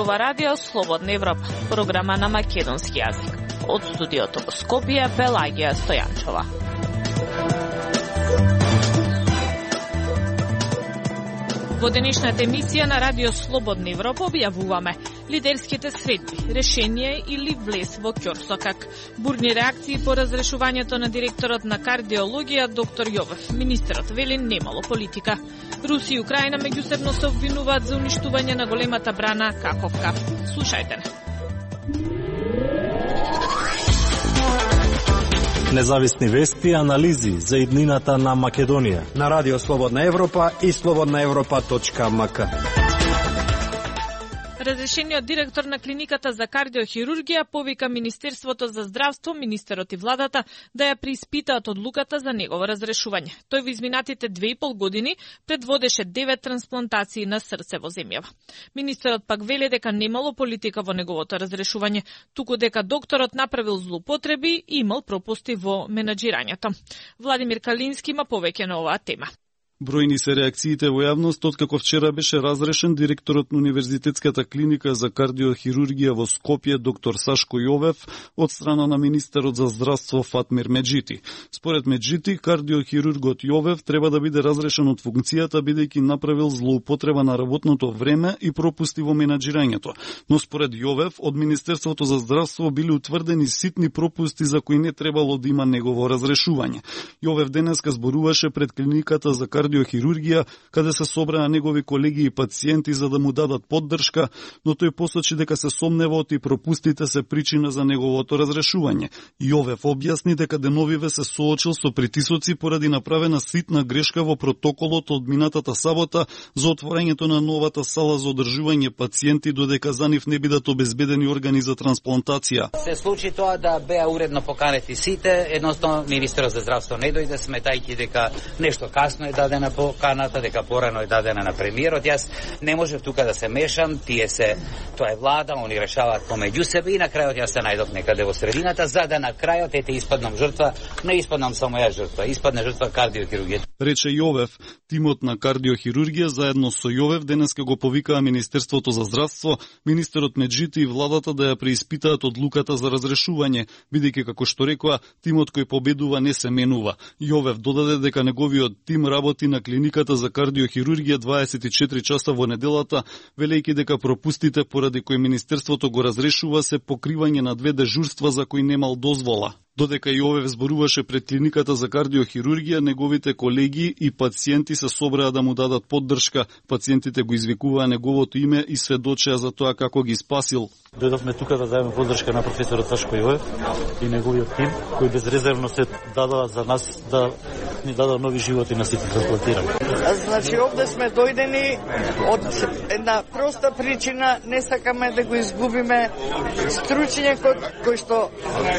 ова радио Слободна Европа, програма на македонски јазик. Од студиото во Скопје, Пелагија Стојанчова. Во денешната емисија на радио Слободна Европа објавуваме лидерските средби, решение или влез во ќорсокак, бурни реакции по разрешувањето на директорот на кардиологија доктор Јовев. Министерот вели немало политика. Русија и Украина меѓусебно се обвинуваат за уништување на големата брана Каховка. Слушајте. Независни вести и анализи за иднината на Македонија на радио Слободна Европа и slobodnaevropa.mk. Разрешениот директор на клиниката за кардиохирургија повика Министерството за здравство, министерот и владата да ја преиспитаат одлуката за негово разрешување. Тој во изминатите 2,5 години предводеше 9 трансплантации на срце во земјава. Министерот пак вели дека немало политика во неговото разрешување, туку дека докторот направил злоупотреби и имал пропусти во менаџирањето. Владимир Калински има повеќе на оваа тема. Бројни се реакциите во јавност откако вчера беше разрешен директорот на Универзитетската клиника за кардиохирургија во Скопје доктор Сашко Јовев од страна на министерот за здравство Фатмир Меджити. Според Меджити, кардиохирургот Јовев треба да биде разрешен од функцијата бидејќи направил злоупотреба на работното време и пропусти во менаџирањето. Но според Јовев, од Министерството за здравство били утврдени ситни пропусти за кои не требало да има негово разрешување. Јовев денеска зборуваше пред клиниката за кардиохирургија, каде се собраа негови колеги и пациенти за да му дадат поддршка, но тој посочи дека се сомнева и пропустите се причина за неговото разрешување. Јовев објасни дека деновиве се соочил со притисоци поради направена ситна грешка во протоколот од минатата сабота за отворањето на новата сала за одржување пациенти додека за нив не бидат обезбедени органи за трансплантација. Се случи тоа да беа уредно поканети сите, едноставно министерот за здравство не дојде, сметајќи дека нешто касно е дадена поканата, дека порано е дадена на премиерот. Јас не можев тука да се мешам, тоа е влада, они решаваат помеѓу себе и на крајот јас се најдов некаде во средината, за да на крајот испаднам жртва, не испаднам само ја жртва, испадне жртва кардиохирургија. Рече Јовев, тимот на кардиохирургија заедно со Јовев денеска го повикаа Министерството за здравство, министерот Меджити и владата да ја преиспитаат одлуката за разрешување, бидејќи како што рекоа, тимот кој победува не се менува. Јовев додаде дека неговиот тим работи на клиниката за кардиохирургија 24 часа во неделата, велејќи дека пропустите поради кои Министерството го разрешува се покривање на 2 дежурства за кои немал дозвола. Додека Јовев зборуваше пред клиниката за кардиохирургија, неговите колеги и пациенти се собраа да му дадат поддршка. Пациентите го извикуваа неговото име и сведочеа за тоа како ги спасил. Дојдовме тука да дадеме поддршка на професорот Сашко Јовев и неговиот тим, кои безрезервно се дадоа за нас да ни дадат нови животи на сите трансплантирани. Значи, овде сме дојдени од една проста причина, не сакаме да го изгубиме стручњакот кој што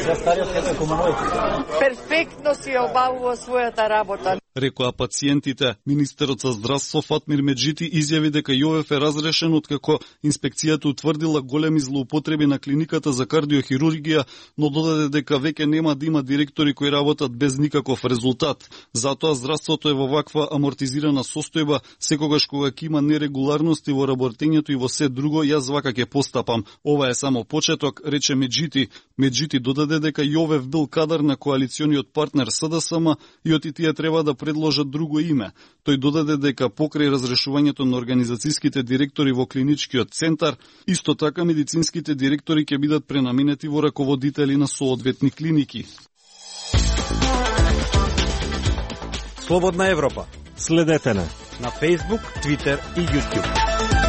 перфектно си обавува својата работа. Рекоа пациентите. Министерот за здравство Фатмир Меджити изјави дека Јовев е разрешен откако инспекцијата утврдила големи злоупотреби на клиниката за кардиохирургија, но додаде дека веќе нема да има директори кои работат без никаков резултат. Затоа здравството е во ваква амортизирана состојба, секогаш кога ќе има нерегуларности во работењето и во се друго, јас вака ќе постапам. Ова е само почеток, рече Меджити. Меджити додаде дека Јовев бил кадар на коалициониот партнер СДСМ и оти тие треба да предложат друго име. Тој додаде дека покрај разрешувањето на организацијските директори во клиничкиот центар, исто така медицинските директори ќе бидат пренаменети во раководители на соодветни клиники. Слободна Европа. Следете на Facebook, Twitter и YouTube.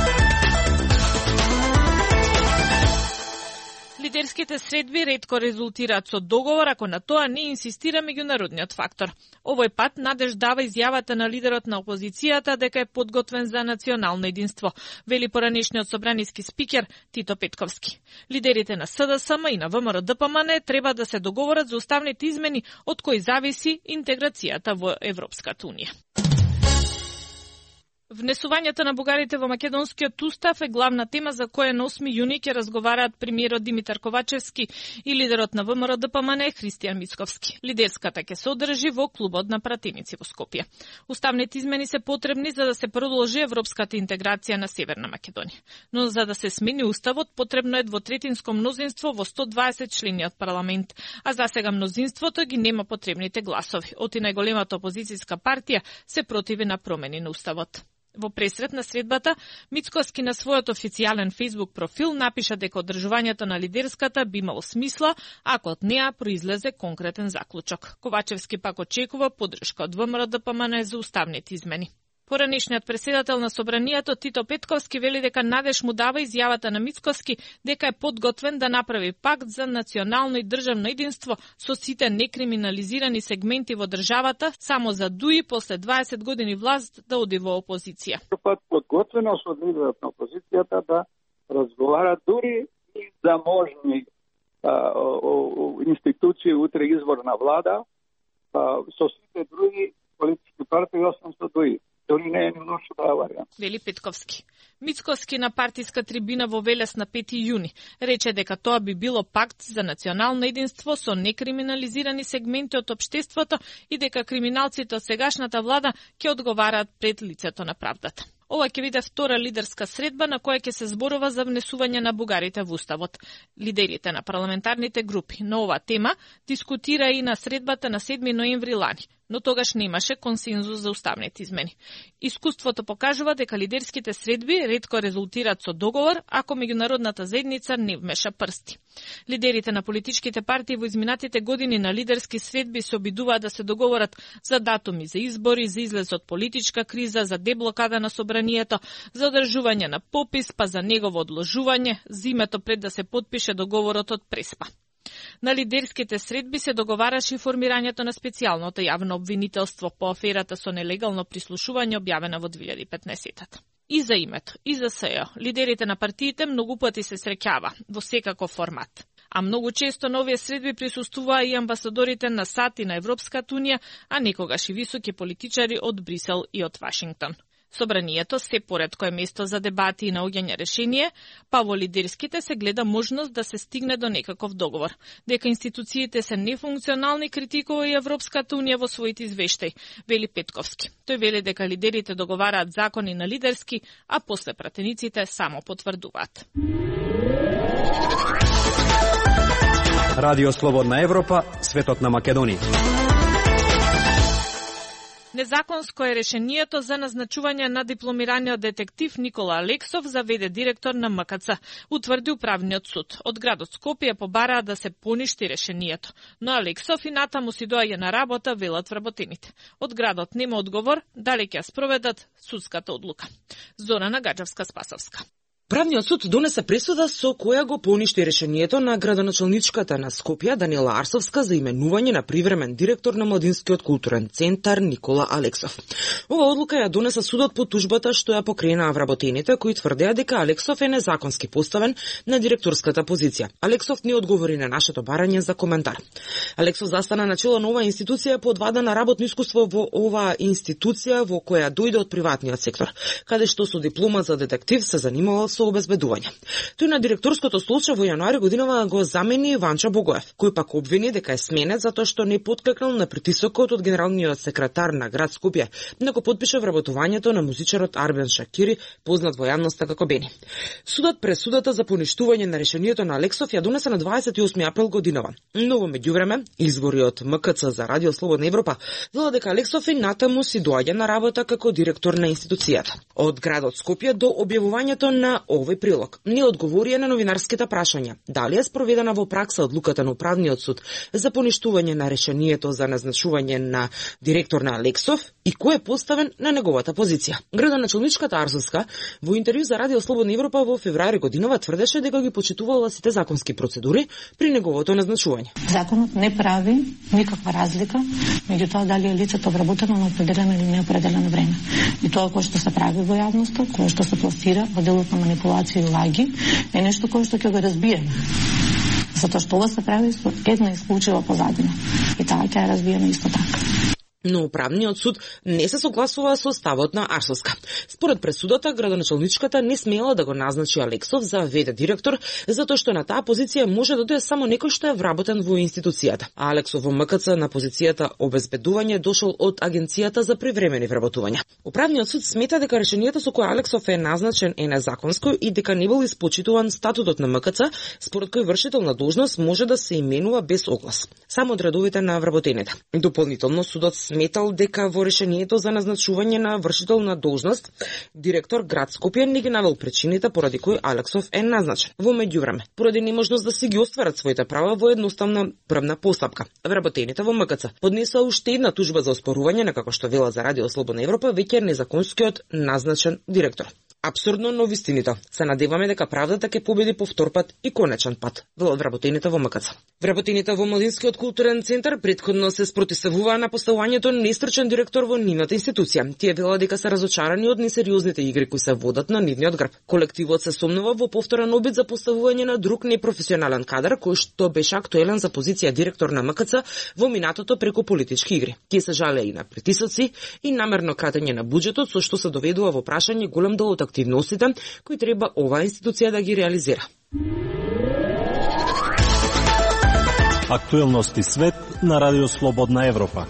Лидерските средби ретко резултираат со договор ако на тоа не инсистира меѓународниот фактор. Овој пат надеж дава изјавата на лидерот на опозицијата дека е подготвен за национално единство, вели поранешниот собраниски спикер Тито Петковски. Лидерите на СДСМ и на ВМРО-ДПМН треба да се договорат за уставните измени од кои зависи интеграцијата во Европската унија. Внесувањето на бугарите во македонскиот устав е главна тема за која на 8 јуни ќе разговараат премиерот Димитар Ковачевски и лидерот на ВМРО-ДПМН Христијан Мицковски. Лидерската ќе се одржи во клубот на пратеници во Скопје. Уставните измени се потребни за да се продолжи европската интеграција на Северна Македонија. Но за да се смени уставот потребно е двотретинско мнозинство во 120 члени од парламент, а за сега мнозинството ги нема потребните гласови. Оти најголемата опозицијска партија се противи на промени на уставот. Во пресрет на средбата, Мицковски на својот официјален Facebook профил напиша дека одржувањето на лидерската би имало смисла ако од неа произлезе конкретен заклучок. Ковачевски пак очекува поддршка од ВМРО-ДПМН за уставните измени. Поранешниот председател на Собранието Тито Петковски вели дека надеж му дава изјавата на Мицковски дека е подготвен да направи пакт за национално и државно единство со сите некриминализирани сегменти во државата, само за дуи после 20 години власт да оди во опозиција. Подготвено со лидерот на опозицијата да разговара дури и за можни институции утре изборна влада со сите други политички партии, освен со дуи. Дори не е ни лошо да варијант. Вели Петковски. Мицковски на партиска трибина во Велес на 5 јуни рече дека тоа би било пакт за национално единство со некриминализирани сегменти од општеството и дека криминалците од сегашната влада ќе одговараат пред лицето на правдата. Ова ќе биде втора лидерска средба на која ќе се зборува за внесување на бугарите во уставот. Лидерите на парламентарните групи на оваа тема дискутира и на средбата на 7 ноември лани, но тогаш немаше консензус за уставните измени. Искуството покажува дека лидерските средби ретко резултираат со договор ако меѓународната заедница не вмеша прсти. Лидерите на политичките партии во изминатите години на лидерски средби се обидуваат да се договорат за датуми за избори, за излез од политичка криза, за деблокада на Собранието, за одржување на попис, па за негово одложување, зимето пред да се потпише договорот од Преспа. На лидерските средби се договараше и формирањето на специјалното јавно обвинителство по аферата со нелегално прислушување објавена во 2015-та. И за името, и за СЕО, лидерите на партиите многу пати се среќава во секаков формат. А многу често на овие средби присуствуваа и амбасадорите на САД и на Европската унија, а некогаш и високи политичари од Брисел и од Вашингтон. Собранието се поретко е место за дебати и наоѓање решение, па во лидерските се гледа можност да се стигне до некаков договор. Дека институциите се нефункционални критикува и Европската унија во своите извештаи, вели Петковски. Тој вели дека лидерите договараат закони на лидерски, а после пратениците само потврдуваат. Радио Слободна Европа, светот на Македонија. Незаконско е решението за назначување на дипломираниот детектив Никола Алексов за ВД директор на МКЦ, утврди управниот суд. Од градот Скопје побараа да се поништи решението, но Алексов и натаму си доаѓа на работа, велат вработените. Од градот нема одговор дали ќе спроведат судската одлука. Зорана Гаджевска-Спасовска. Правниот суд донесе пресуда со која го поништи решението на градоначалничката на Скопје Даниела Арсовска за именување на привремен директор на Младинскиот културен центар Никола Алексов. Ова одлука ја донесе судот по тужбата што ја покренаа вработените кои тврдеа дека Алексов е незаконски поставен на директорската позиција. Алексов не одговори на нашето барање за коментар. Алексов застана на чело на оваа институција по одвадено работно искуство во оваа институција во која дојде од приватниот сектор, каде што со диплома за детектив се занимавал со обезбедување. Тој на директорското столче во јануари годинава го замени Ванча Богоев, кој пак обвини дека е сменет затоа што не потклекнал на притисокот од генералниот секретар на град Скопје да го потпише вработувањето на музичарот Арбен Шакири, познат во јавноста како Бени. Судот пресудата за поништување на решението на Алексов ја донесе на 28 април годинава. Но во меѓувреме, извори од МКЦ за Радио Слободна Европа велат дека Алексов и натаму си доаѓа на работа како директор на институцијата. Од градот Скопје до објавувањето на овој прилог не одговорија на новинарските прашања дали е спроведена во пракса одлуката на управниот суд за поништување на решението за назначување на директор на Алексов и кој е поставен на неговата позиција. Градоначалничката Арсовска во интервју за Радио Слободна Европа во февруари годинава тврдеше дека ги почитувала сите законски процедури при неговото назначување. Законот не прави никаква разлика меѓу тоа дали е лицето вработено на определено или неопределено време. И тоа кое што се прави во јавноста, кое што се пласира во делот на манипулација и лаги, е нешто кое што ќе го разбиеме. Затоа што ова се прави со една исклучива позадина. И таа ќе ја разбиеме исто така. но управниот суд не се согласува со ставот на Арсовска. Според пресудата, градоначалничката не смела да го назначи Алексов за ВД директор, затоа што на таа позиција може да дојде само некој што е вработен во институцијата. А Алексов во МКЦ на позицијата обезбедување дошол од Агенцијата за привремени вработувања. Управниот суд смета дека решението со кое Алексов е назначен е незаконско и дека не бил испочитуван статутот на МКЦ, според кој вршител на должност може да се именува без оглас, само од редовите на вработените. Дополнително судот сметал дека во решението за назначување на вршител на должност, директор град Скопје не ги навел причините поради кои Алексов е назначен. Во меѓувреме, поради неможност да си ги остварат своите права во едноставна правна постапка, вработените во МКЦ поднесоа уште една тужба за оспорување на, како што вела за Радио Слободна Европа, веќе незаконскиот назначен директор. Апсурдно, но вистинито. Се надеваме дека правдата ќе победи по втор пат и конечен пат, велат вработените во МКЦ. Вработените во Младинскиот културен центар претходно се спротивставуваа на поставувањето на нестручен директор во нивната институција. Тие велат дека се разочарани од несериозните игри кои се водат на нивниот грб. Колективот се сомнува во повторен обид за поставување на друг непрофесионален кадар кој што беше актуелен за позиција директор на МКЦ во минатото преку политички игри. Тие се жалеа и на притисоци и намерно кратење на буџетот, со што се доведува во прашање голем дел од активностите кои треба оваа институција да ги реализира. Актуелности свет на Радио Слободна Европа.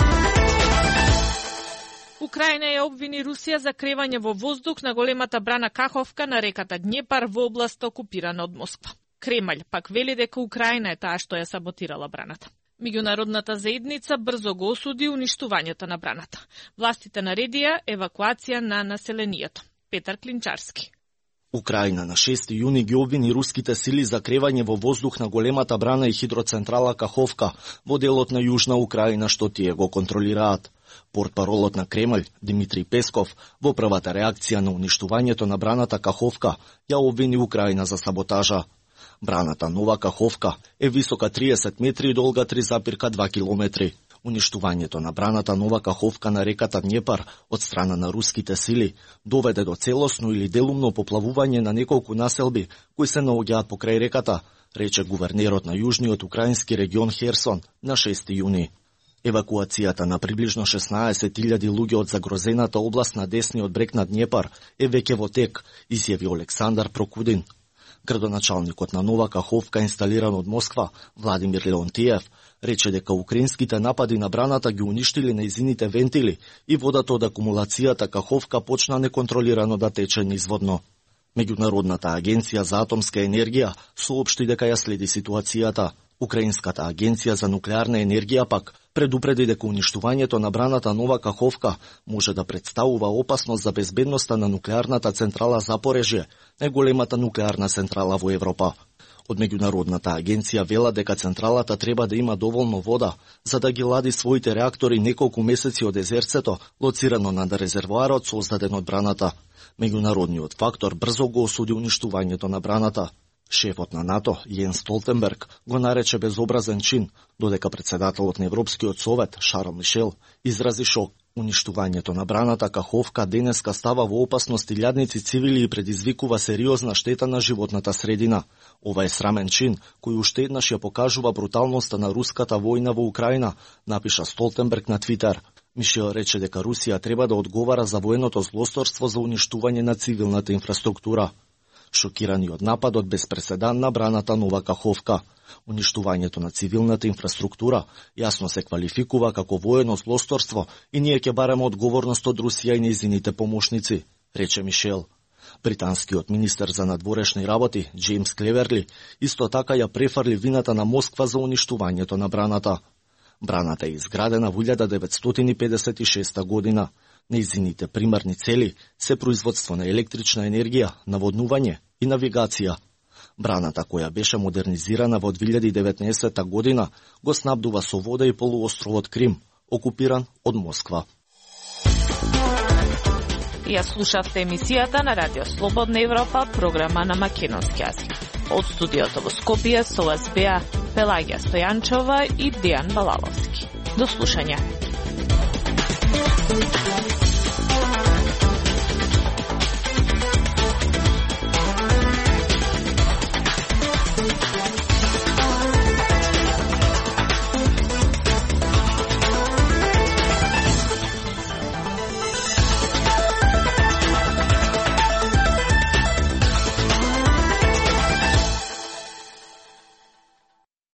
Украина ја обвини Русија за кревање во воздух на големата брана Каховка на реката Днепар во област окупирана од Москва. Кремљ пак вели дека Украина е таа што ја саботирала браната. Меѓународната заедница брзо го осуди уништувањето на браната. Властите наредија евакуација на населението. Петар Клинчарски. Украина на 6 јуни ги обвини руските сили за кревање во воздух на големата брана и хидроцентрала Каховка во делот на Јужна Украина што тие го контролираат. Портпаролот на Кремљ, Димитри Песков, во првата реакција на уништувањето на браната Каховка, ја обвини Украина за саботажа. Браната Нова Каховка е висока 30 метри и долга 3,2 километри. Уништувањето на браната Нова Каховка на реката Днепар од страна на руските сили доведе до целосно или делумно поплавување на неколку населби кои се наоѓаат покрај реката, рече гувернерот на јужниот украински регион Херсон на 6 јуни. Евакуацијата на приближно 16.000 луѓе од загрозената област на десниот брег на Днепар е веќе во тек, изјави Олександар Прокудин. Градоначалникот на Нова Каховка, инсталиран од Москва, Владимир Леонтиев, рече дека украинските напади на браната ги уништили нејзините вентили и водата од акумулацијата Каховка почна неконтролирано да тече низводно. Меѓународната агенција за атомска енергија соопшти дека ја следи ситуацијата. Украинската агенција за нуклеарна енергија пак предупреди дека уништувањето на браната Нова Каховка може да представува опасност за безбедноста на нуклеарната централа Запорежје, најголемата нуклеарна централа во Европа. Од меѓународната агенција вела дека централата треба да има доволно вода за да ги лади своите реактори неколку месеци од езерцето, лоцирано над резервоарот создаден од браната. Меѓународниот фактор брзо го осуди уништувањето на браната. Шефот на НАТО, Јенс Столтенберг, го нарече безобразен чин, додека председателот на Европскиот совет, Шарл Мишел, изрази шок. Уништувањето на браната Каховка денеска става во опасност илјадници цивили и предизвикува сериозна штета на животната средина. Ова е срамен чин, кој уште еднаш ја покажува бруталноста на руската војна во Украина, напиша Столтенберг на Твитер. Мишел рече дека Русија треба да одговара за военото злосторство за уништување на цивилната инфраструктура. Шокирани од нападот без преседан на браната Нова Каховка. Уништувањето на цивилната инфраструктура јасно се квалификува како воено злосторство и ние ќе бараме одговорност од Русија и нејзините помошници, рече Мишел. Британскиот министер за надворешни работи, Джеймс Клеверли, исто така ја префарли вината на Москва за уништувањето на браната. Браната е изградена во 1956 година. Нејзините примарни цели се производство на електрична енергија, наводнување и навигација. Браната, која беше модернизирана во 2019 година, го снабдува со вода и полуостровот Крим, окупиран од Москва. Ја слушавте емисијата на Радио Слободна Европа, програма на македонски јазик. Од студиото во Скопје со вас беа Пелагија Стојанчова и Дејан Балаловски. До слушање.